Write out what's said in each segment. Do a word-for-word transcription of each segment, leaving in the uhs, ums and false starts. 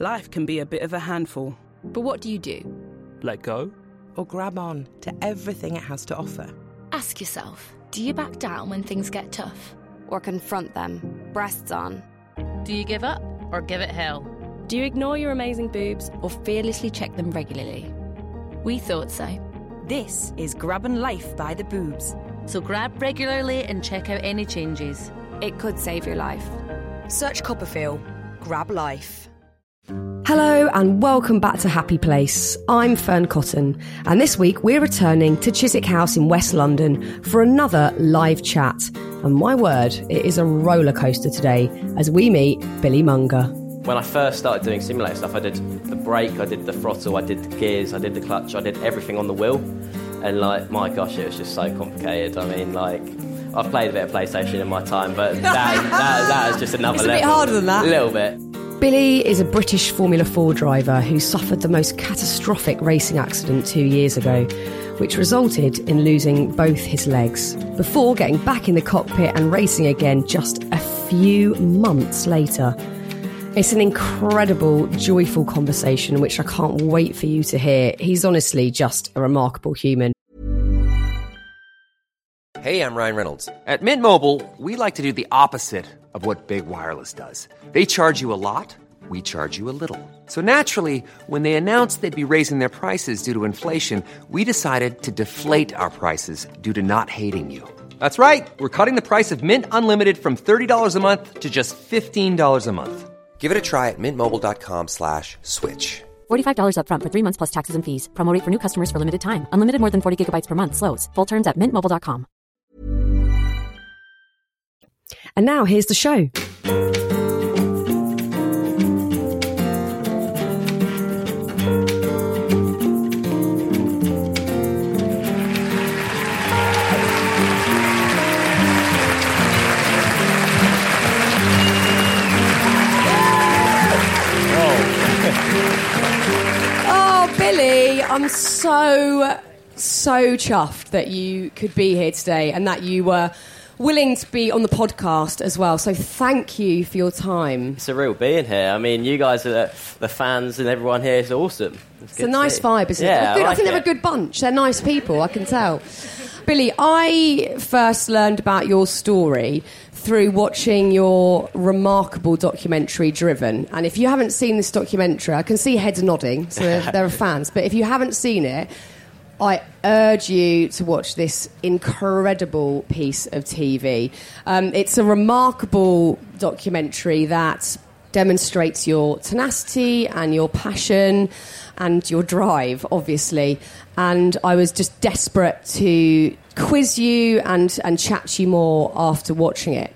life can be a bit of a handful. But what do you do? Let go? Or grab on to everything it has to offer? Ask yourself, do you back down when things get tough? Or confront them, breasts on? Do you give up or give it hell? Do you ignore your amazing boobs Or fearlessly check them regularly? We thought so. This is Grabbing Life by the Boobs. So grab regularly and check out any changes. It could save your life. Search Copperfield. Grab Life. Hello and welcome back to Happy Place. I'm Fern Cotton, and this week we're returning to Chiswick House in West London for another live chat. And my word, it is a roller coaster today as we meet Billy Munger. When I first started doing simulator stuff, I did the brake, I did the throttle, I did the gears, I did the clutch, I did everything on the wheel. And like, my gosh, it was just so complicated. I mean, like, I've played a bit of PlayStation in my time, but that, that, that is just another it's level. It's a bit harder than that. A little bit. Billy is a British Formula four driver who suffered the most catastrophic racing accident two years ago, which resulted in losing both his legs, before getting back in the cockpit and racing again just a few months later. It's an incredible, joyful conversation, which I can't wait for you to hear. He's honestly just a remarkable human. Hey, I'm Ryan Reynolds. At Mint Mobile, we like to do the opposite of what Big Wireless does. They charge you a lot, we charge you a little. So naturally, when they announced they'd be raising their prices due to inflation, we decided to deflate our prices due to not hating you. That's right. We're cutting the price of Mint Unlimited from thirty dollars a month to just fifteen dollars a month. Give it a try at mintmobile.com slash switch. forty-five dollars up front for three months plus taxes and fees. Promo rate for new customers for limited time. Unlimited more than forty gigabytes per month. Slows full terms at mint mobile dot com. And now here's the show. Oh, Billy, I'm so, so chuffed that you could be here today and that you were willing to be on the podcast as well. So thank you for your time. It's a real being here. I mean, you guys are the, the fans and everyone here is awesome. It's, it's a nice see. vibe, isn't yeah, it? Good. I, like I think it. they're a good bunch. They're nice people, I can tell. Billy, I first learned about your story through watching your remarkable documentary, Driven. And if you haven't seen this documentary, I can see heads nodding, so there, there are fans. But if you haven't seen it, I urge you to watch this incredible piece of T V. Um, it's a remarkable documentary that demonstrates your tenacity and your passion and your drive, obviously. And I was just desperate to quiz you and, and chat to you more after watching it.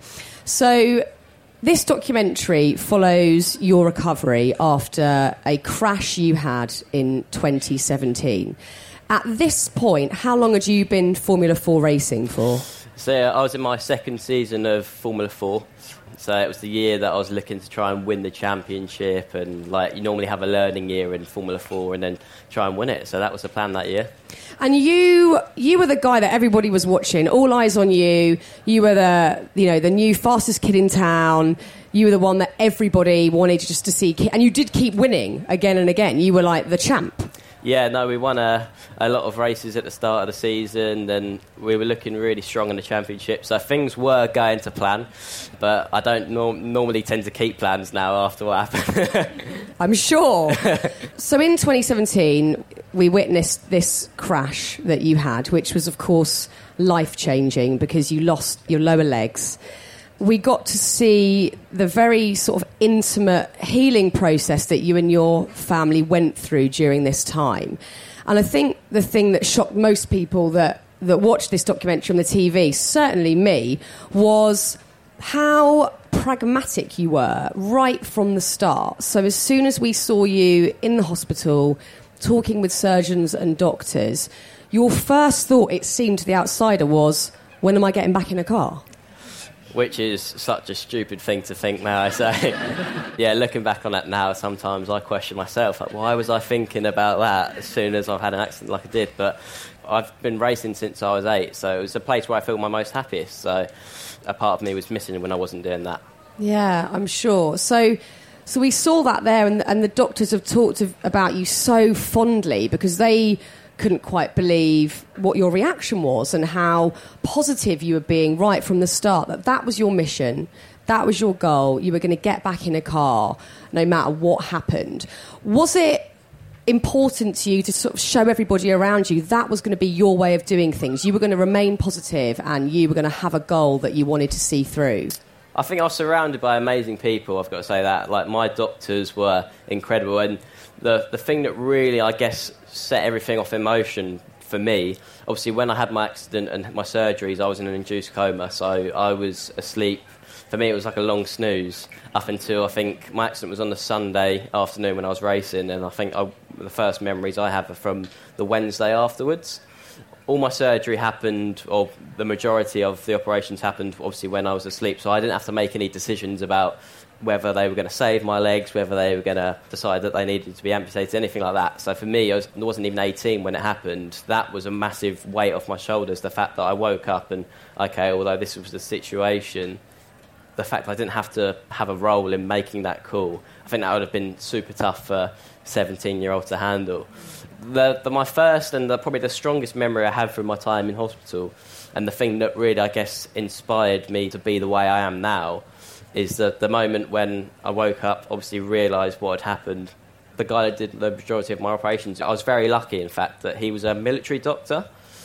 So this documentary follows your recovery after a crash you had in twenty seventeen. At this point, how long had you been Formula four racing for? So uh, I was in my second season of Formula four. So it was the year that I was looking to try and win the championship, and like you normally have a learning year in Formula four and then try and win it. So that was the plan that year. And you you were the guy that everybody was watching, all eyes on you. You were the you know the new fastest kid in town. You were the one that everybody wanted just to see, and you did keep winning again and again. You were like the champ. Yeah, no, we won a, a lot of races at the start of the season, and we were looking really strong in the championship. So things were going to plan, but I don't norm- normally tend to keep plans now after what happened. I'm sure. So in twenty seventeen, we witnessed this crash that you had, which was, of course, life-changing because you lost your lower legs. We got to see the very sort of intimate healing process that you and your family went through during this time. And I think the thing that shocked most people that, that watched this documentary on the T V, certainly me, was how pragmatic you were right from the start. So as soon as we saw you in the hospital talking with surgeons and doctors, your first thought, it seemed to the outsider, was, when am I getting back in a car? Which is such a stupid thing to think now, I say. Yeah, looking back on that now, sometimes I question myself, like, why was I thinking about that as soon as I've had an accident like I did? But I've been racing since I was eight, so it was a place where I feel my most happiest. So a part of me was missing when I wasn't doing that. Yeah, I'm sure. So So we saw that there, and, and the doctors have talked of, about you so fondly because they couldn't quite believe what your reaction was and how positive you were being right from the start, that that was your mission, that was your goal, you were going to get back in a car no matter what happened. Was it important to you to sort of show everybody around you that was going to be your way of doing things? You were going to remain positive and you were going to have a goal that you wanted to see through? I think I was surrounded by amazing people, I've got to say that. Like, my doctors were incredible, and the the thing that really, I guess, set everything off in motion for me, obviously when I had my accident and my surgeries, I was in an induced coma, so I was asleep. For me, it was like a long snooze up until, I think, my accident was on the Sunday afternoon when I was racing, and I think I, the first memories I have are from the Wednesday afterwards. All my surgery happened, or the majority of the operations happened, obviously, when I was asleep, so I didn't have to make any decisions about whether they were going to save my legs, whether they were going to decide that they needed to be amputated, anything like that. So for me, I, was, I wasn't even eighteen when it happened. That was a massive weight off my shoulders, the fact that I woke up and, OK, although this was the situation, the fact that I didn't have to have a role in making that call, I think that would have been super tough for a seventeen-year-old to handle. The, the, my first and the, probably the strongest memory I have from my time in hospital, and the thing that really, I guess, inspired me to be the way I am now, is that the moment when I woke up, obviously realised what had happened. The guy that did the majority of my operations, I was very lucky, in fact, that he was a military doctor.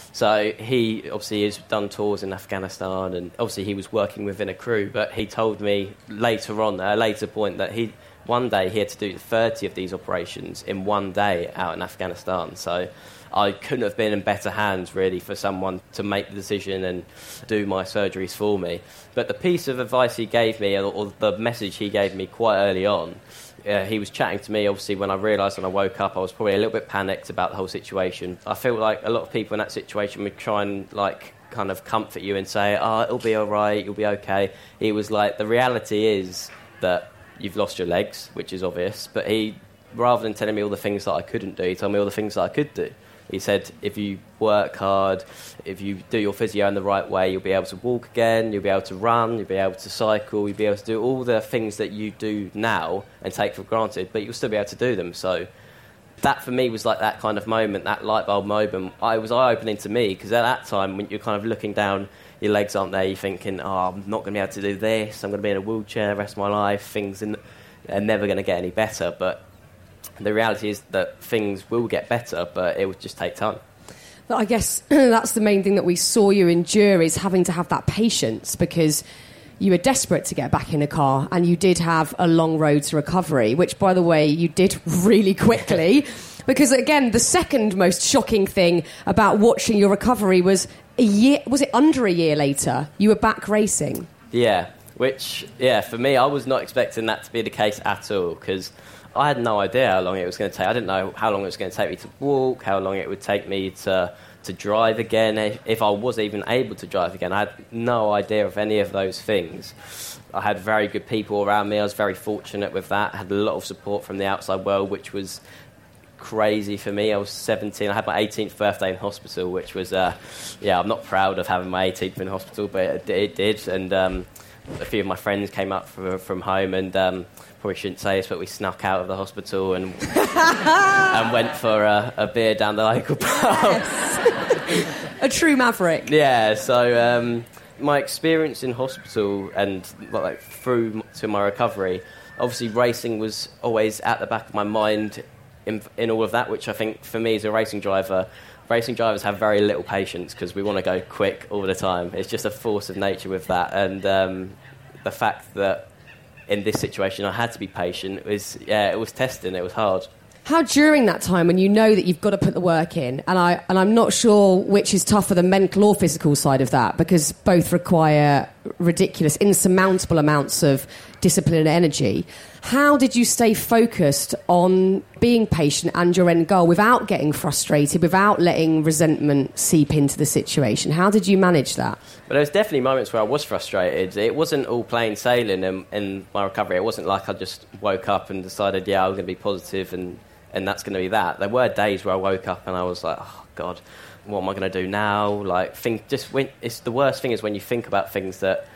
So he obviously has done tours in Afghanistan, and obviously he was working within a crew, but he told me later on, at a later point, that he one day he had to do thirty of these operations in one day out in Afghanistan. So I couldn't have been in better hands, really, for someone to make the decision and do my surgeries for me. But the piece of advice he gave me, or the message he gave me quite early on, Uh, he was chatting to me, obviously, when I realised when I woke up, I was probably a little bit panicked about the whole situation. I feel like a lot of people in that situation would try and, like, kind of comfort you and say, oh, it'll be all right, you'll be okay. He was like, the reality is that you've lost your legs, which is obvious, but he, rather than telling me all the things that I couldn't do, he told me all the things that I could do. He said, if you work hard, if you do your physio in the right way, you'll be able to walk again, you'll be able to run, you'll be able to cycle, you'll be able to do all the things that you do now and take for granted, but you'll still be able to do them. So that, for me, was like that kind of moment, that light bulb moment. I was eye-opening to me, because at that time, when you're kind of looking down, your legs aren't there, you're thinking, oh, I'm not going to be able to do this, I'm going to be in a wheelchair the rest of my life, things in, are never going to get any better. But the reality is that things will get better, but it will just take time. But I guess that's the main thing that we saw you endure, is having to have that patience, because you were desperate to get back in a car, and you did have a long road to recovery, which, by the way, you did really quickly. Because, again, the second most shocking thing about watching your recovery was a year, was it under a year later, you were back racing? Yeah, which, yeah, for me, I was not expecting that to be the case at all, because I had no idea how long it was going to take. I didn't know how long it was going to take me to walk, how long it would take me to to drive again, if, if I was even able to drive again. I had no idea of any of those things. I had very good people around me. I was very fortunate with that. I had a lot of support from the outside world, which was crazy for me. I was seventeen. I had my eighteenth birthday in hospital, which was, uh, yeah, I'm not proud of having my eighteenth in hospital, but it, it did. And um, a few of my friends came up from, from home, and um, probably shouldn't say this, but we snuck out of the hospital and and went for a, a beer down the local pub. A true maverick. Yeah, so um, my experience in hospital and like through to my recovery, obviously racing was always at the back of my mind in, in all of that, which I think for me as a racing driver, racing drivers have very little patience because we want to go quick all the time. It's just a force of nature with that. And um, the fact that in this situation I had to be patient was, yeah, it was testing, it was hard. How during that time, when you know that you've got to put the work in, and, I, and I'm not sure which is tougher, the mental or physical side of that, because both require ridiculous, insurmountable amounts of discipline and energy, how did you stay focused on being patient and your end goal without getting frustrated, without letting resentment seep into the situation? How did you manage that? But there was definitely moments where I was frustrated. It wasn't all plain sailing in, in my recovery. It wasn't like I just woke up and decided, yeah, I was going to be positive and and that's going to be that. There were days where I woke up and I was like, oh, God, what am I going to do now? Like, think, just when, it's the worst thing is when you think about things that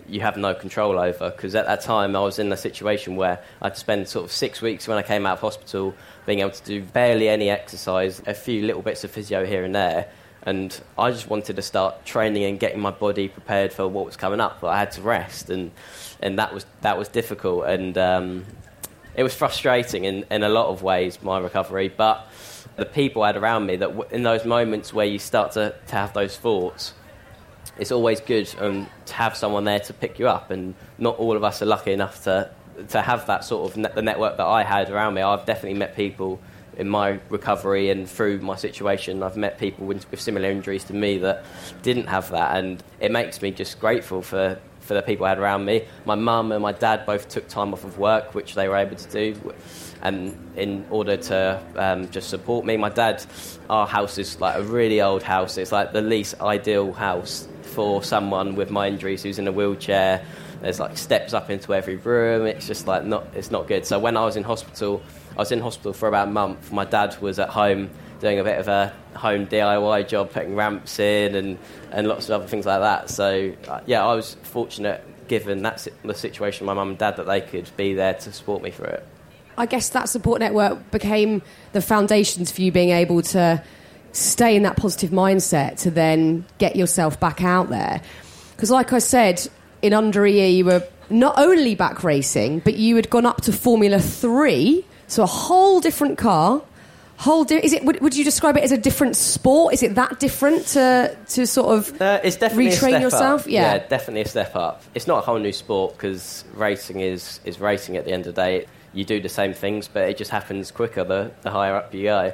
you have no control over, because at that time I was in a situation where I'd spend sort of six weeks when I came out of hospital being able to do barely any exercise, a few little bits of physio here and there, and I just wanted to start training and getting my body prepared for what was coming up, but I had to rest, and and that was that was difficult, and um, it was frustrating in, in a lot of ways, my recovery, but the people I had around me, that w- in those moments where you start to, to have those thoughts, it's always good um, to have someone there to pick you up, and not all of us are lucky enough to to have that sort of net, the network that I had around me. I've definitely met people in my recovery and through my situation. I've met people with, with similar injuries to me that didn't have that, and it makes me just grateful for, for the people I had around me. My mum and my dad both took time off of work, which they were able to do, and in order to um, just support me. My dad, our house is like a really old house. It's like the least ideal house for someone with my injuries who's in a wheelchair. There's like steps up into every room. It's just like not, it's not good. So when I was in hospital, I was in hospital for about a month. My dad was at home doing a bit of a home D I Y job, putting ramps in and, and lots of other things like that. So uh, yeah, I was fortunate, given that the situation, my mum and dad, that they could be there to support me through it. I guess that support network became the foundations for you being able to stay in that positive mindset to then get yourself back out there. Because like I said, in under a year you were not only back racing, but you had gone up to Formula three, so a whole different car. Whole di- is it? Would, would you describe it as a different sport? Is it that different to to sort of uh, it's definitely retrain a step yourself? Up. Yeah. yeah, definitely a step up. It's not a whole new sport, because racing is, is racing at the end of the day. You do the same things, but it just happens quicker the, the higher up you go.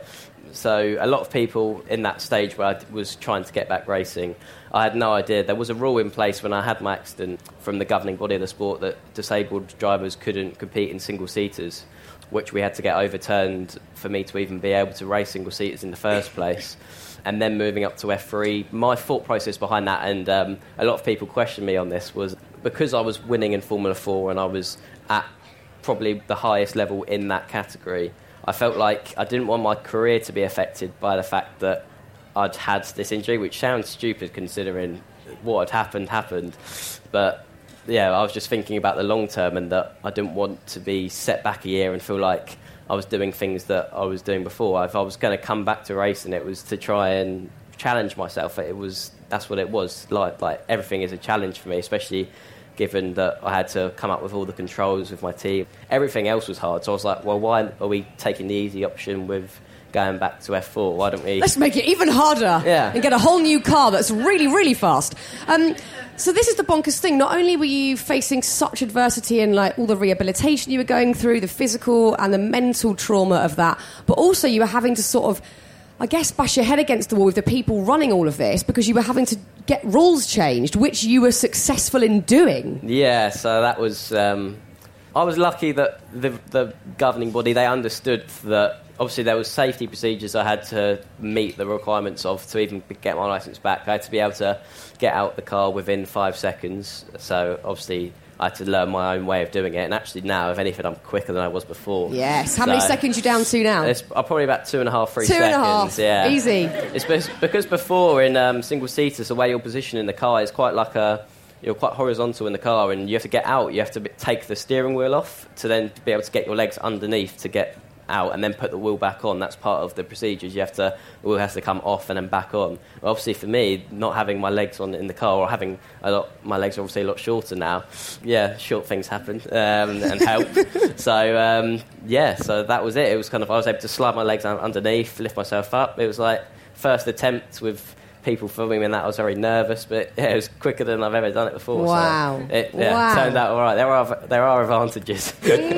So a lot of people in that stage where I was trying to get back racing, I had no idea. There was a rule in place when I had my accident from the governing body of the sport that disabled drivers couldn't compete in single-seaters, which we had to get overturned for me to even be able to race single-seaters in the first place. And then moving up to F three, my thought process behind that, and um, a lot of people questioned me on this, was because I was winning in Formula four and I was at probably the highest level in that category, I felt like I didn't want my career to be affected by the fact that I'd had this injury, which sounds stupid considering what had happened happened. But yeah, I was just thinking about the long term, and that I didn't want to be set back a year and feel like I was doing things that I was doing before. If I was going to come back to racing, it was to try and challenge myself. It was that's what it was like. Like everything is a challenge for me, especially given that I had to come up with all the controls with my team. Everything else was hard, so I was like, well, why are we taking the easy option with going back to F four? Why don't we... Let's make it even harder yeah. and get a whole new car that's really, really fast. Um, so this is the bonkers thing. Not only were you facing such adversity and like all the rehabilitation you were going through, the physical and the mental trauma of that, but also you were having to sort of, I guess, bash your head against the wall with the people running all of this, because you were having to get rules changed, which you were successful in doing. Yeah, so that was... Um, I was lucky that the, the governing body, they understood that obviously there was safety procedures I had to meet the requirements of to even get my licence back. I had to be able to get out the car within five seconds, so obviously I had to learn my own way of doing it, and actually now, if anything, I'm quicker than I was before. Yes. How so many seconds are you down to now? It's I'm probably about two and a half, three two seconds. Two and a half. Yeah. Easy. It's because before in um, single-seaters, the way you're positioned in the car is quite like a... You're quite horizontal in the car, and you have to get out. You have to be, take the steering wheel off to then be able to get your legs underneath to get out, and then put the wheel back on. That's part of the procedures. You have to the wheel has to come off and then back on. Well, obviously, for me, not having my legs on in the car, or having a lot, my legs are obviously a lot shorter now. Yeah, short things happen um, and help. so um, yeah, so that was it. It was kind of I was able to slide my legs underneath, lift myself up. It was like first attempt with people filming me, and that I was very nervous, but yeah, it was quicker than I've ever done it before. Wow. So it yeah, wow. turned out all right. There are there are advantages.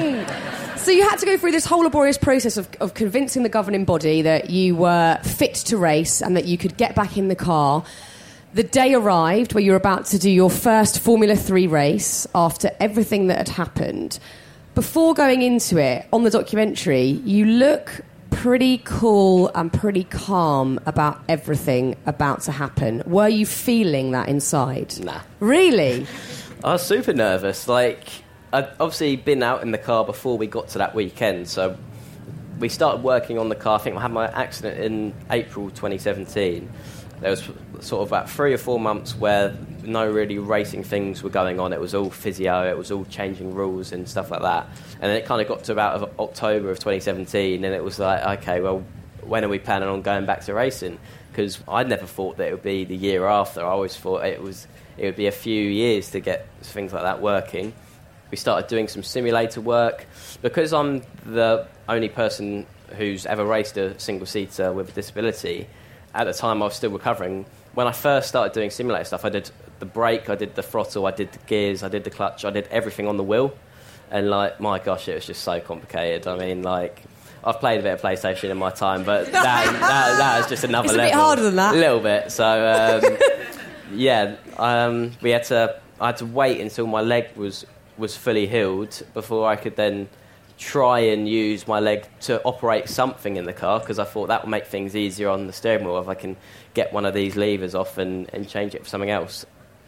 mm. So you had to go through this whole laborious process of, of convincing the governing body that you were fit to race and that you could get back in the car. The day arrived where you were about to do your first Formula three race after everything that had happened. Before going into it, on the documentary, you look pretty cool and pretty calm about everything about to happen. Were you feeling that inside? Nah. Really? I was super nervous. Like, I'd obviously been out in the car before we got to that weekend, so we started working on the car. I think I had my accident in April twenty seventeen, there was sort of about three or four months where no really racing things were going on. It was all physio, it was all changing rules and stuff like that. And then it kind of got to about October of twenty seventeen, and it was like, okay, well, when are we planning on going back to racing? Because I'd never thought that it would be the year after. I always thought it was it would be a few years to get things like that working. We started doing some simulator work. Because I'm the only person who's ever raced a single-seater with a disability, at the time I was still recovering. When I first started doing simulator stuff, I did the brake, I did the throttle, I did the gears, I did the clutch, I did everything on the wheel. And, like, my gosh, it was just so complicated. I mean, like, I've played a bit of PlayStation in my time, but that that, that is just another it's a level. It's a bit harder than that. A little bit. So, um, yeah, um, we had to... I had to wait until my leg was, was fully healed before I could then try and use my leg to operate something in the car, because I thought that would make things easier on the steering wheel if I can get one of these levers off and, and change it for something else.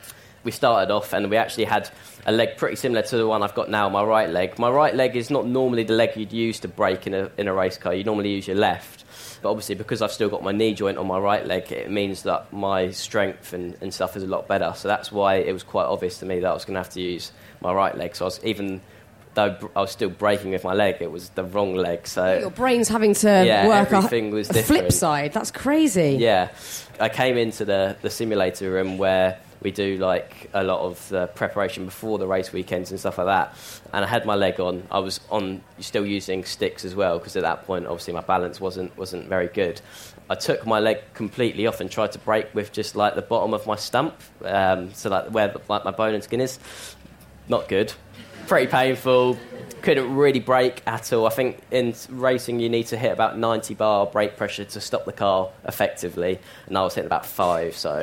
We started off and we actually had a leg pretty similar to the one I've got now, my right leg. My right leg is not normally the leg you'd use to brake in a, in a race car. You normally use your left. But obviously, because I've still got my knee joint on my right leg, it means that my strength and, and stuff is a lot better. So that's why it was quite obvious to me that I was going to have to use my right leg. So I was even... though I was still braking with my leg, it was the wrong leg. So your brain's having to yeah, work everything a, was a different. flip side. That's crazy. Yeah. I came into the, the simulator room where we do like a lot of the preparation before the race weekends and stuff like that. And I had my leg on. I was on still using sticks as well, because at that point, obviously, my balance wasn't wasn't very good. I took my leg completely off and tried to brake with just like the bottom of my stump, um, so like where like my bone and skin is. Not good. Pretty painful. Couldn't really brake at all. I think in racing you need to hit about ninety bar brake pressure to stop the car effectively, and I was hitting about five, so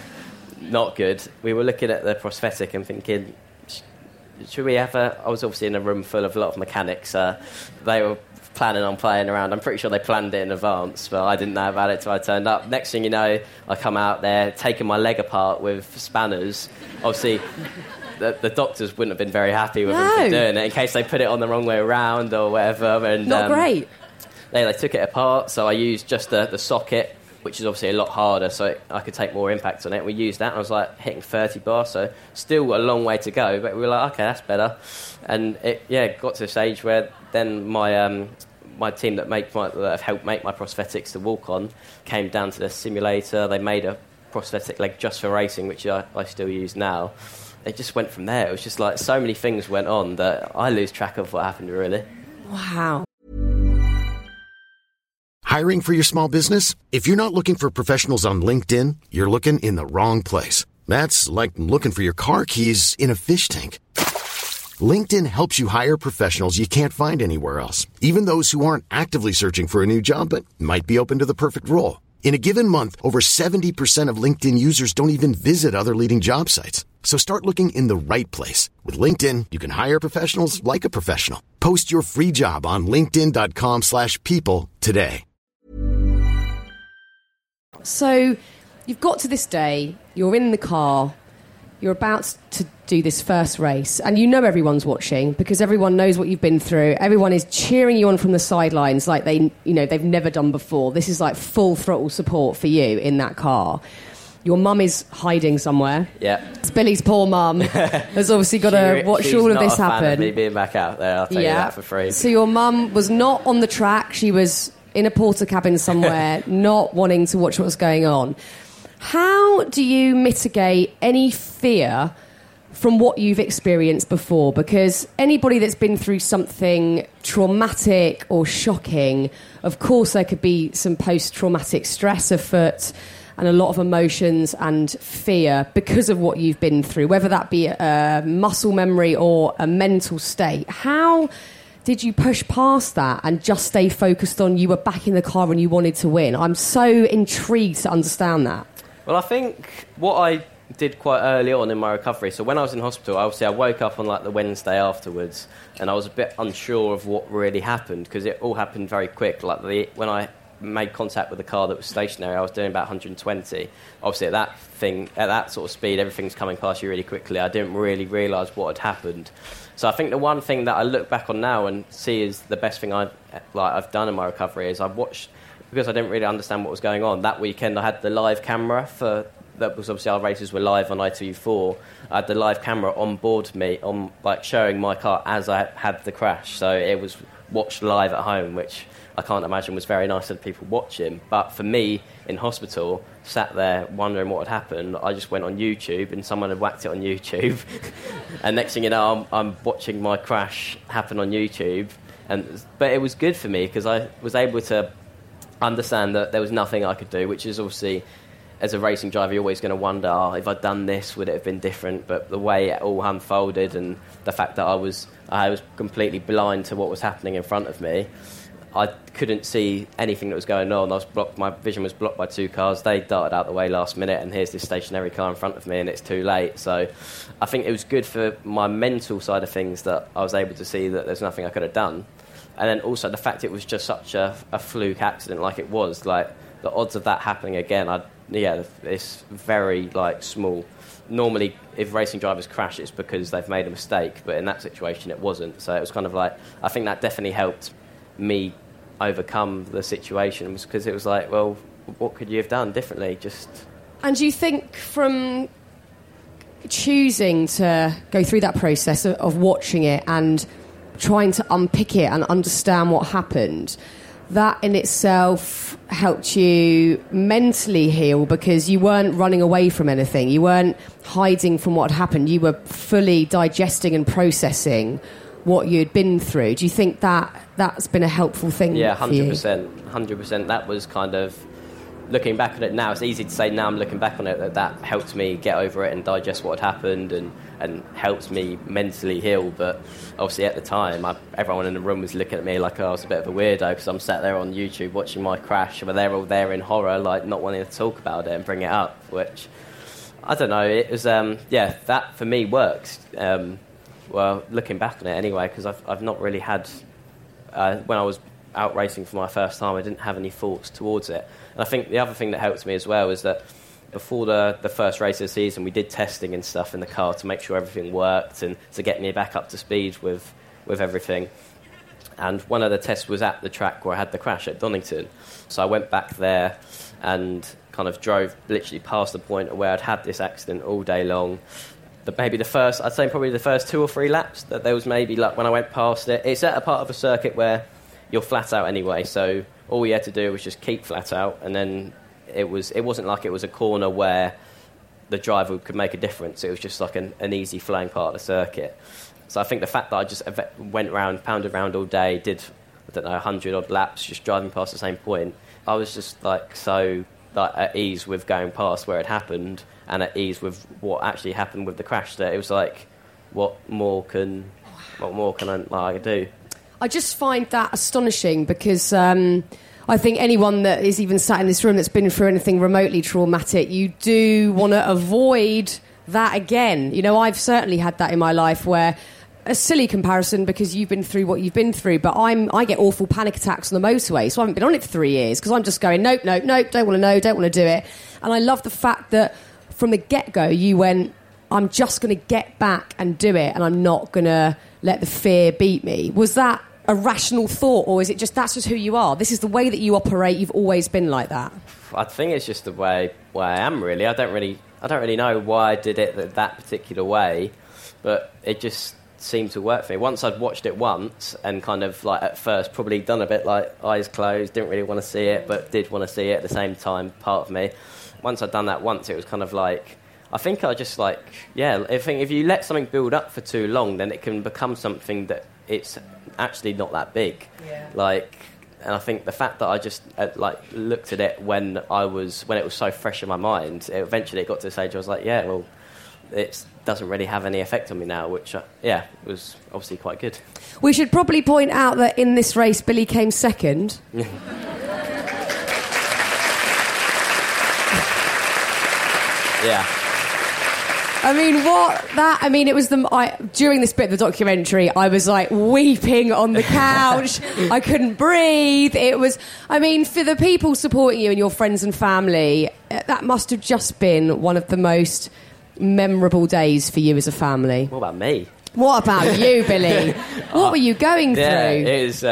not good. We were looking at the prosthetic and thinking, should we have a... I was obviously in a room full of a lot of mechanics. Uh, they were planning on playing around. I'm pretty sure they planned it in advance, but I didn't know about it till I turned up. Next thing you know, I come out there taking my leg apart with spanners. Obviously... The, the doctors wouldn't have been very happy with no. them for doing it, in case they put it on the wrong way around or whatever. And, Not um, great. They, they took it apart, so I used just the, the socket, which is obviously a lot harder, so it, I could take more impact on it. We used that, and I was like hitting thirty bar, so still a long way to go, but we were like, okay, that's better. And it yeah got to a stage where then my um, my team that make my, that have helped make my prosthetics to walk on came down to the simulator. They made a prosthetic leg just for racing, which I, I still use now. It just went from there. It was just like so many things went on that I lose track of what happened, really. Wow. Hiring for your small business? If you're not looking for professionals on LinkedIn, you're looking in the wrong place. That's like looking for your car keys in a fish tank. LinkedIn helps you hire professionals you can't find anywhere else, even those who aren't actively searching for a new job but might be open to the perfect role. In a given month, over seventy percent of LinkedIn users don't even visit other leading job sites. So start looking in the right place. With LinkedIn, you can hire professionals like a professional. Post your free job on linkedin.com slash people today. So you've got to this day, you're in the car, you're about to do this first race, and you know everyone's watching because everyone knows what you've been through. Everyone is cheering you on from the sidelines like they, you know, they've never done before. This is like full throttle support for you in that car. Your mum is hiding somewhere. Yeah. It's Billy's poor mum has obviously got to watch she's all of not this a fan happen. Of me being back out there, I'll tell yeah. you that for free. So your mum was not on the track. She was in a porter cabin somewhere, not wanting to watch what's going on. How do you mitigate any fear from what you've experienced before? Because anybody that's been through something traumatic or shocking, of course there could be some post-traumatic stress afoot and a lot of emotions and fear because of what you've been through, whether that be a muscle memory or a mental state. How did you push past that and just stay focused on you were back in the car and you wanted to win? I'm so intrigued to understand that. Well, I think what I did quite early on in my recovery, so when I was in hospital, obviously I woke up on like the Wednesday afterwards and I was a bit unsure of what really happened because it all happened very quick. Like the, when I made contact with the car that was stationary, I was doing about one hundred twenty. Obviously at that thing, at that sort of speed, everything's coming past you really quickly. I didn't really realise what had happened. So I think the one thing that I look back on now and see is the best thing I've like I've done in my recovery is I've watched because I didn't really understand what was going on, that weekend I had the live camera for... That was obviously our races were live on I T V four. I had the live camera on board me, on like showing my car as I had the crash. So it was watched live at home, which I can't imagine was very nice of people watching. But for me, in hospital, sat there wondering what had happened, I just went on YouTube and someone had whacked it on YouTube. And next thing you know, I'm, I'm watching my crash happen on YouTube. And but it was good for me because I was able to understand that there was nothing I could do, which is obviously... As a racing driver, you're always going to wonder, oh, if I'd done this, would it have been different? But the way it all unfolded and the fact that I was I was completely blind to what was happening in front of me, I couldn't see anything that was going on. I was blocked. My vision was blocked by two cars. They darted out the way last minute, and here's this stationary car in front of me, and it's too late. So I think it was good for my mental side of things that I was able to see that there's nothing I could have done. And then also the fact it was just such a, a fluke accident like it was, like the odds of that happening again, I'd yeah, it's very, like, small. Normally, if racing drivers crash, it's because they've made a mistake, but in that situation, it wasn't. So it was kind of like, I think that definitely helped me overcome the situation, because it was like, well, what could you have done differently? Just... And do you think from choosing to go through that process of, of watching it and trying to unpick it and understand what happened, that in itself helped you mentally heal because you weren't running away from anything. You weren't hiding from what had happened. You were fully digesting and processing what you'd been through. Do you think that that's been a helpful thing yeah, for you? Yeah, one hundred percent. one hundred percent. That was kind of... Looking back on it now, it's easy to say now I'm looking back on it that that helped me get over it and digest what had happened and, and helped me mentally heal. But obviously at the time, I, everyone in the room was looking at me like oh, I was a bit of a weirdo because I'm sat there on YouTube watching my crash, but they're all there in horror, like not wanting to talk about it and bring it up, which, I don't know, it was, um, yeah, that for me works. Um, well, looking back on it anyway, because I've, I've not really had, uh, when I was out racing for my first time, I didn't have any thoughts towards it. And I think the other thing that helped me as well is that before the, the first race of the season, we did testing and stuff in the car to make sure everything worked and to get me back up to speed with, with everything. And one of the tests was at the track where I had the crash at Donington. So I went back there and kind of drove literally past the point where I'd had this accident all day long. The, maybe the first, I'd say probably the first two or three laps, that there was maybe like when I went past it. It's at a part of a circuit where you're flat out anyway, so all we had to do was just keep flat out, and then it was it wasn't like it was a corner where the driver could make a difference. It was just like an, an easy flowing part of the circuit. So I think the fact that I just went around, pounded around all day, did I don't know a hundred odd laps, just driving past the same point, I was just like so like at ease with going past where it happened and at ease with what actually happened with the crash. That it was like, what more can what more can I like do? I just find that astonishing because um, I think anyone that is even sat in this room that's been through anything remotely traumatic, you do want to avoid that again. You know, I've certainly had that in my life where, a silly comparison because you've been through what you've been through, but I'm, I get awful panic attacks on the motorway, so I haven't been on it for three years because I'm just going, nope, nope, nope, don't want to know, don't want to do it. And I love the fact that from the get-go you went, I'm just going to get back and do it and I'm not going to let the fear beat me. Was that a rational thought, or is it just that's just who you are? This is the way that you operate. You've always been like that. I think it's just the way, way I am. Really, I don't really, I don't really know why I did it that, that particular way, but it just seemed to work for me. Once I'd watched it once and kind of like at first probably done a bit like eyes closed, didn't really want to see it, but did want to see it at the same time. Part of me. Once I'd done that once, it was kind of like. I think I just like yeah. I think if you let something build up for too long, then it can become something that it's actually not that big. Yeah. Like, and I think the fact that I just uh, like looked at it when I was when it was so fresh in my mind, it eventually it got to the stage I was like, yeah, well, it doesn't really have any effect on me now, which uh, yeah, was obviously quite good. We should probably point out that in this race, Billy came second. Yeah. I mean, what that? I mean, it was the I, during this bit of the documentary, I was like weeping on the couch. I couldn't breathe. It was. I mean, for the people supporting you and your friends and family, that must have just been one of the most memorable days for you as a family. What about me? What about you, Billy? What were you going yeah, through? It was uh,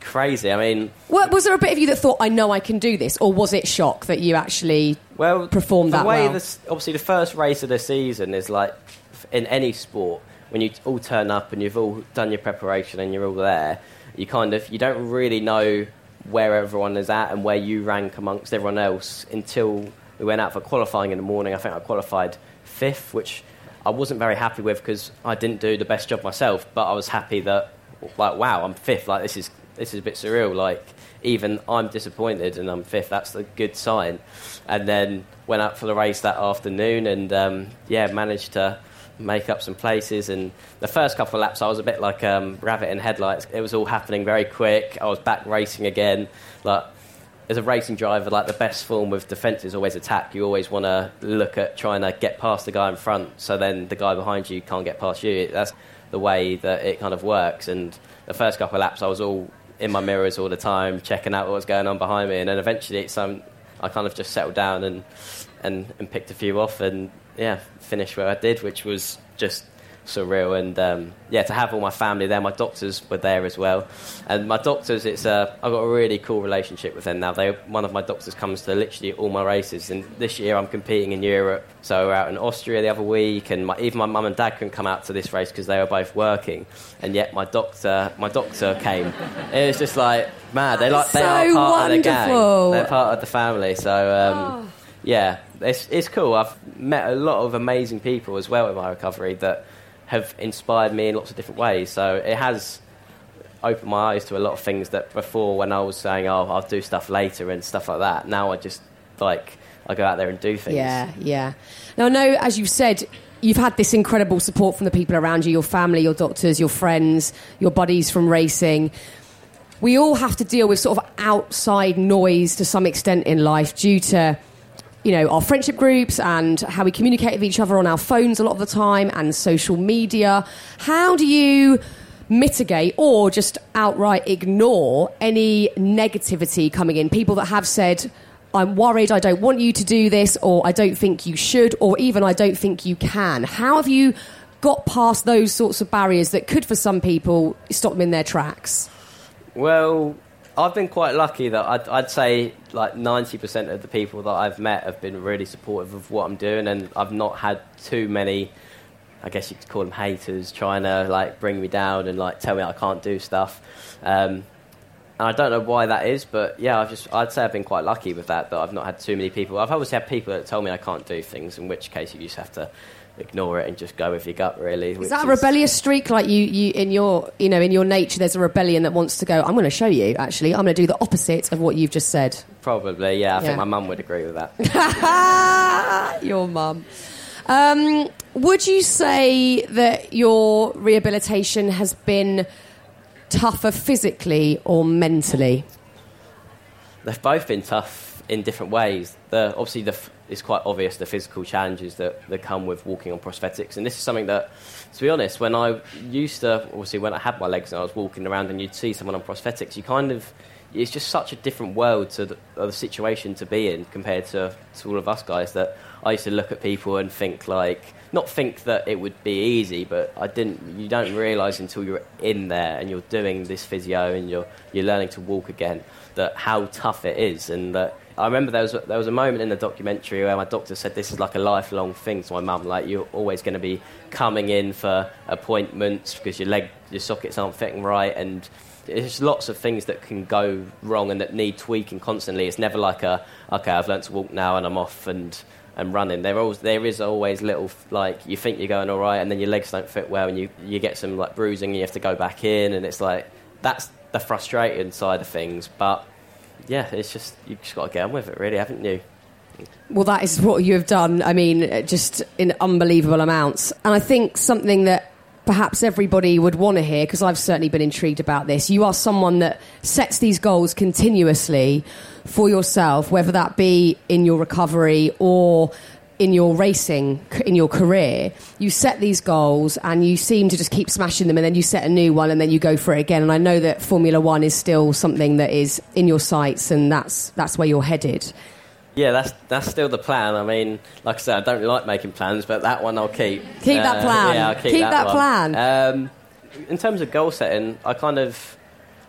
crazy. I mean... Well, was there a bit of you that thought, I know I can do this? Or was it shock that you actually well, performed the that way well? This, obviously, the first race of the season is like, in any sport, when you all turn up and you've all done your preparation and you're all there, you kind of, you don't really know where everyone is at and where you rank amongst everyone else until we went out for qualifying in the morning. I think I qualified fifth, which I wasn't very happy with because I didn't do the best job myself, but I was happy that, like, wow, I'm fifth. Like, this is this is a bit surreal. Like, even I'm disappointed and I'm fifth. That's a good sign. And then went out for the race that afternoon and, um, yeah, managed to make up some places. And the first couple of laps, I was a bit like um, rabbit in headlights. It was all happening very quick. I was back racing again. Like, as a racing driver, like, the best form of defence is always attack. You always want to look at trying to get past the guy in front, so then the guy behind you can't get past you. That's the way that it kind of works. And the first couple of laps, I was all in my mirrors all the time, checking out what was going on behind me. And then eventually, it's um, I kind of just settled down and and and picked a few off, and yeah, finished where I did, which was just surreal. And um, yeah, to have all my family there, my doctors were there as well. And my doctors, it's uh, I've got a really cool relationship with them now. They, one of my doctors comes to literally all my races, and this year I'm competing in Europe. So we're out in Austria the other week, and my, even my mum and dad couldn't come out to this race because they were both working, and yet my doctor, my doctor came. It was just like, man, they like they so are part wonderful. of the gang. They're part of the family. So um, Oh. yeah, it's it's cool. I've met a lot of amazing people as well in my recovery that have inspired me in lots of different ways. So it has opened my eyes to a lot of things that before, when I was saying, oh, I'll do stuff later and stuff like that, now I just, like, I go out there and do things. Yeah, yeah. Now, I know, as you've said, you've had this incredible support from the people around you, your family, your doctors, your friends, your buddies from racing. We all have to deal with sort of outside noise to some extent in life due to, you know, our friendship groups and how we communicate with each other on our phones a lot of the time and social media. How do you mitigate or just outright ignore any negativity coming in? People that have said, I'm worried, I don't want you to do this, or I don't think you should, or even I don't think you can. How have you got past those sorts of barriers that could, for some people, stop them in their tracks? Well, I've been quite lucky that I'd, I'd say like ninety percent of the people that I've met have been really supportive of what I'm doing, and I've not had too many, I guess you could call them haters, trying to like bring me down and like tell me I can't do stuff. Um, and I don't know why that is, but yeah, I've just I'd say I've been quite lucky with that, that I've not had too many people. I've always had people that tell me I can't do things, in which case you just have to ignore it and just go with your gut, really. Is that a rebellious streak? Like you, you in your, you know, in your nature, there's a rebellion that wants to go, I'm going to show you, actually. I'm going to do the opposite of what you've just said. Probably, yeah. I Yeah. think my mum would agree with that. Your mum. Um, would you say that your rehabilitation has been tougher physically or mentally? They've both been tough in different ways. The, obviously, the, it's quite obvious the physical challenges that, that come with walking on prosthetics. And this is something that, to be honest, when I used to, obviously when I had my legs and I was walking around and you'd see someone on prosthetics, you kind of, it's just such a different world to the, of the situation to be in compared to, to all of us guys, that I used to look at people and think like, not think that it would be easy, but I didn't, you don't realise until you're in there and you're doing this physio and you're, you're learning to walk again, that how tough it is. And that I remember there was there was a moment in the documentary where my doctor said this is like a lifelong thing to my mum. Like, you're always going to be coming in for appointments because your leg, your sockets aren't fitting right, and there's lots of things that can go wrong and that need tweaking constantly. It's never like a, okay, I've learnt to walk now and I'm off and and running. There always there is always little, like, you think you're going all right and then your legs don't fit well and you you get some like bruising and you have to go back in, and it's like, that's the frustrating side of things. But yeah, it's just, you've just got to get on with it, really, haven't you? Well, that is what you have done, I mean, just in unbelievable amounts. And I think something that perhaps everybody would want to hear, because I've certainly been intrigued about this, you are someone that sets these goals continuously for yourself, whether that be in your recovery or in your racing, in your career. You set these goals and you seem to just keep smashing them, and then you set a new one and then you go for it again. And I know that Formula One is still something that is in your sights, and that's that's where you're headed. Yeah, that's that's still the plan. I mean, like I said, I don't like making plans, but that one I'll keep. Keep that plan. Uh, yeah, I'll keep, keep that, that one. plan. Um, in terms of goal setting, I kind of,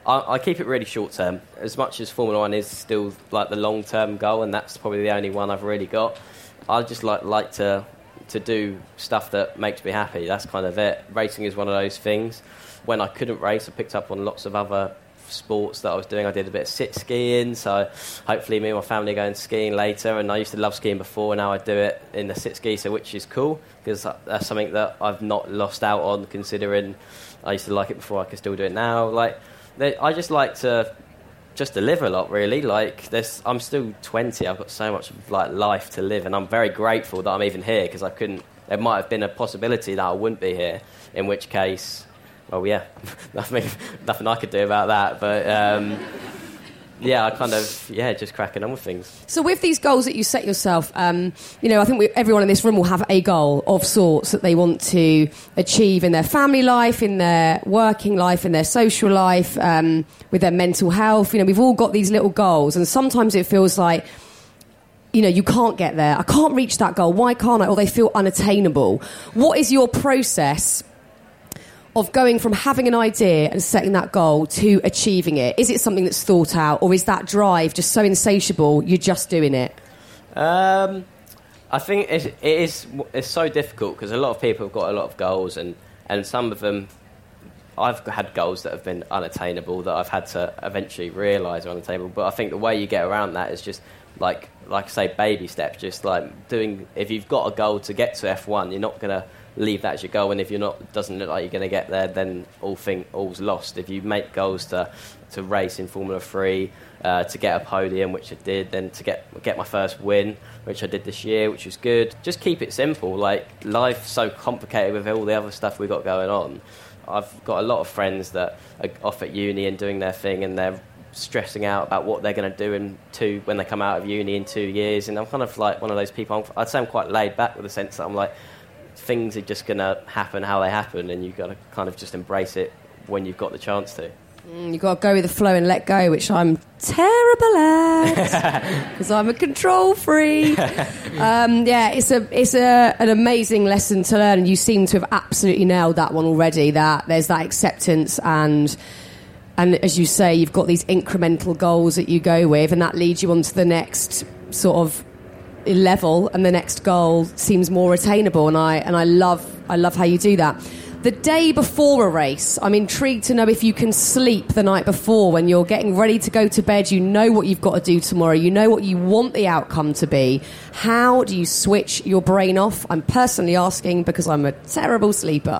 I, I keep it really short term. As much as Formula One is still like the long term goal, and that's probably the only one I've really got. I just like like to to do stuff that makes me happy. That's kind of it. Racing is one of those things. When I couldn't race, I picked up on lots of other sports that I was doing. I did a bit of sit skiing, so hopefully me and my family are going skiing later. And I used to love skiing before, and now I do it in the sit ski, so which is cool because that's something that I've not lost out on, considering I used to like it before. I can still do it now. Like, I just like to just to live a lot, really. Like, there's, I'm still twenty. I've got so much like life to live, and I'm very grateful that I'm even here because I couldn't. There might have been a possibility that I wouldn't be here, in which case, well, yeah, nothing, nothing I could do about that. But um, yeah, I kind of yeah, just cracking on with things. So with these goals that you set yourself, um, you know, I think we, everyone in this room will have a goal of sorts that they want to achieve in their family life, in their working life, in their social life, um, with their mental health. You know, we've all got these little goals, and sometimes it feels like, you know, you can't get there. I can't reach that goal. Why can't I? Or they feel unattainable. What is your process of going from having an idea and setting that goal to achieving it? Is it something that's thought out, or is that drive just so insatiable you're just doing it? Um, I think it, it is. It's so difficult because a lot of people have got a lot of goals, and, and some of them, I've had goals that have been unattainable that I've had to eventually realise are unattainable. But I think the way you get around that is just like, like I say, baby steps. Just like doing. If you've got a goal to get to F one, you're not going to leave that as your goal, and if you're not, doesn't look like you're going to get there, then all thing all's lost. If you make goals to to race in Formula Three, uh, to get a podium, which I did, then to get get my first win, which I did this year, which was good. Just keep it simple. Like, life's so complicated with all the other stuff we've got going on. I've got a lot of friends that are off at uni and doing their thing, and they're stressing out about what they're going to do in two when they come out of uni in two years. And I'm kind of like one of those people. I'm, I'd say I'm quite laid back with the sense that I'm like, things are just going to happen how they happen, and you've got to kind of just embrace it when you've got the chance to. Mm, you've got to go with the flow and let go, which I'm terrible at because I'm a control freak. um, yeah, it's a it's a, an amazing lesson to learn, and you seem to have absolutely nailed that one already, that there's that acceptance, and and as you say, you've got these incremental goals that you go with, and that leads you on to the next sort of level, and the next goal seems more attainable, and I and I love I love how you do that. The day before a race, I'm intrigued to know if you can sleep the night before when you're getting ready to go to bed. You know what you've got to do tomorrow. You know what you want the outcome to be. How do you switch your brain off? I'm personally asking because I'm a terrible sleeper.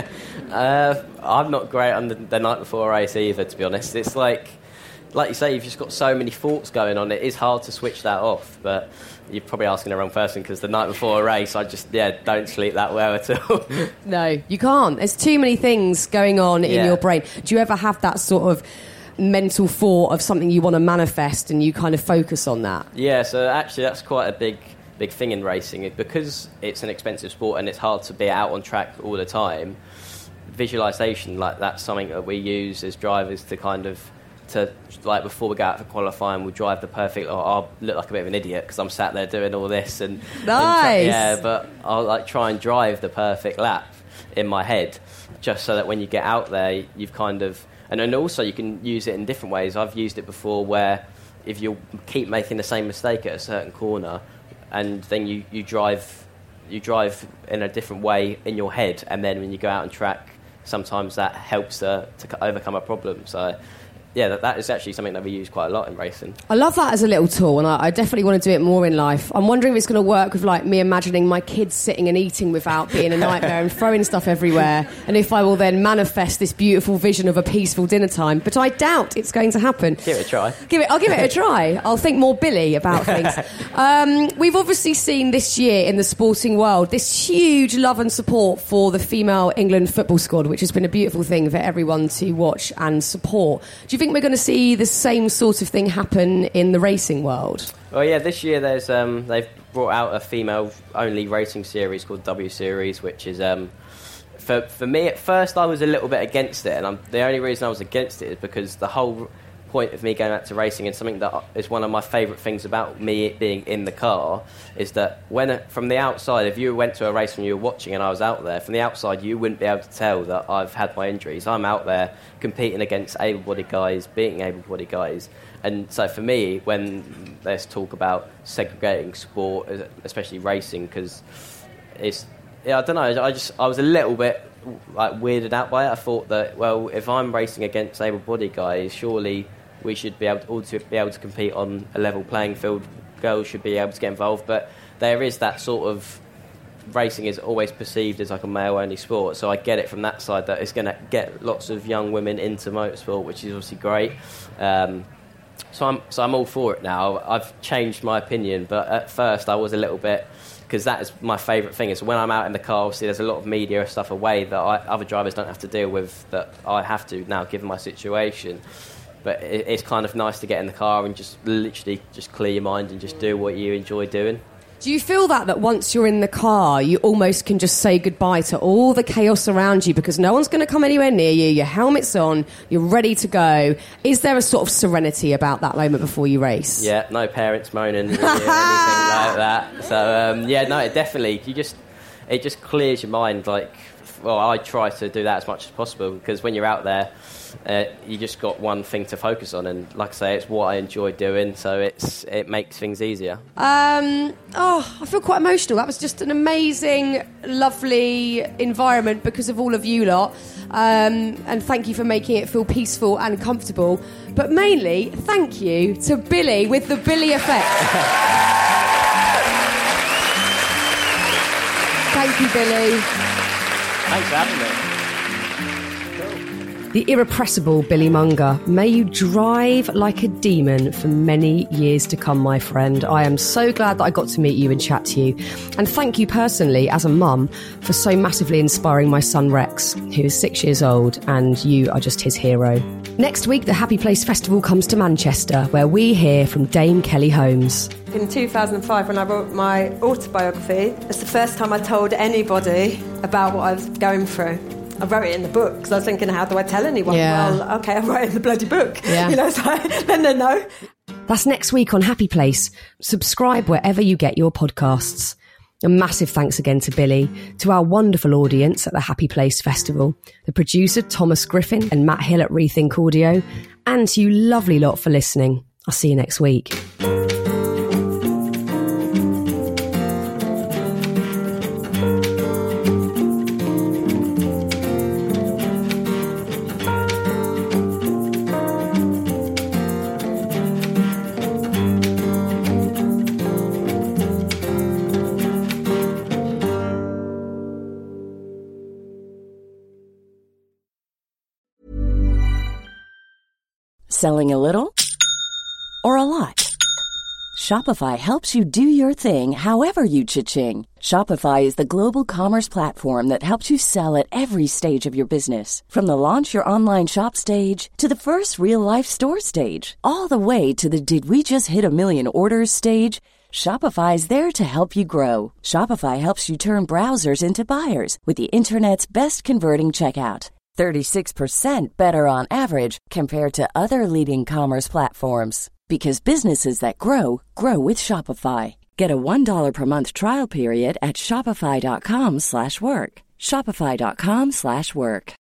uh, I'm not great on the, the night before a race either, to be honest. It's like, like you say, you've just got so many thoughts going on. It is hard to switch that off, but you're probably asking the wrong person, because the night before a race, I just, yeah, don't sleep that well at all. No, you can't. There's too many things going on in Yeah. your brain. Do you ever have that sort of mental thought of something you want to manifest and you kind of focus on that? Yeah, so actually that's quite a big big thing in racing. Because it's an expensive sport and it's hard to be out on track all the time, visualisation, like, that's something that we use as drivers to kind of, to, like, before we go out for qualifying, we'll drive the perfect, or I'll look like a bit of an idiot because I'm sat there doing all this and Nice. and try, yeah, but I'll like try and drive the perfect lap in my head, just so that when you get out there, you've kind of, and then also you can use it in different ways. I've used it before where if you keep making the same mistake at a certain corner, and then you, you drive you drive in a different way in your head, and then when you go out on track, sometimes that helps to, to overcome a problem. So yeah, that, that is actually something that we use quite a lot in racing. I love that as a little tool, and I, I definitely want to do it more in life. I'm wondering if it's going to work with, like, me imagining my kids sitting and eating without being a nightmare and throwing stuff everywhere, and if I will then manifest this beautiful vision of a peaceful dinner time. But I doubt it's going to happen. Give it a try. Give it, I'll give it a try. I'll think more Billy about things. Um, we've obviously seen this year in the sporting world this huge love and support for the female England football squad, which has been a beautiful thing for everyone to watch and support. Do you think we're going to see the same sort of thing happen in the racing world? Well, yeah, this year there's um, they've brought out a female-only racing series called W Series, which is, um, for for me at first I was a little bit against it, and I'm, the only reason I was against it is because the whole point of me going back to racing, and something that is one of my favourite things about me being in the car, is that when from the outside, if you went to a race and you were watching and I was out there, from the outside you wouldn't be able to tell that I've had my injuries. I'm out there competing against able-bodied guys, beating able-bodied guys. And so for me, when there's talk about segregating sport, especially racing, because it's, yeah, I don't know, I just I was a little bit like weirded out by it. I thought that, well, if I'm racing against able-bodied guys, surely we should be able to, all to be able to compete on a level playing field. Girls should be able to get involved, but there is that sort of racing is always perceived as like a male-only sport. So I get it from that side that it's going to get lots of young women into motorsport, which is obviously great. Um, so I'm so I'm all for it now. I've changed my opinion, but at first I was a little bit. Because that is my favourite thing, is when I'm out in the car, obviously there's a lot of media stuff away that I, other drivers don't have to deal with, that I have to now, given my situation. But it, it's kind of nice to get in the car and just literally just clear your mind and just do what you enjoy doing. Do you feel that, that once you're in the car, you almost can just say goodbye to all the chaos around you because no one's going to come anywhere near you, your helmet's on, you're ready to go? Is there a sort of serenity about that moment before you race? Yeah, no parents moaning or anything like that. So, um, yeah, no, it definitely, you just, it just clears your mind. Like, well, I try to do that as much as possible because when you're out there, Uh, you just got one thing to focus on, and like I say, it's what I enjoy doing, so it's it makes things easier. Um, oh, I feel quite emotional. That was just an amazing, lovely environment because of all of you lot, um, and thank you for making it feel peaceful and comfortable. But mainly, thank you to Billy with the Billy Effect. Thank you, Billy. Thanks for having me. The irrepressible Billy Munger. May you drive like a demon for many years to come, my friend. I am so glad that I got to meet you and chat to you. And thank you personally, as a mum, for so massively inspiring my son Rex, who is six years old, and you are just his hero. Next week, the Happy Place Festival comes to Manchester, where we hear from Dame Kelly Holmes. In two thousand five, when I wrote my autobiography, it's the first time I told anybody about what I was going through. I wrote it in the book because I was thinking, how do I tell anyone? Yeah. Well, okay, I wrote it in the bloody book. Yeah. You know, so then they know. That's next week on Happy Place. Subscribe wherever you get your podcasts. A massive thanks again to Billy, to our wonderful audience at the Happy Place Festival, the producer Thomas Griffin and Matt Hill at Rethink Audio, and to you lovely lot for listening. I'll see you next week. Selling a little or a lot? Shopify helps you do your thing however you cha-ching. Shopify is the global commerce platform that helps you sell at every stage of your business. From the launch your online shop stage to the first real-life store stage, all the way to the did we just hit a million orders stage. Shopify is there to help you grow. Shopify helps you turn browsers into buyers with the internet's best converting checkout. thirty-six percent better on average compared to other leading commerce platforms. Because businesses that grow, grow with Shopify. Get a one dollar per month trial period at shopify.com slash work. Shopify.com slash work.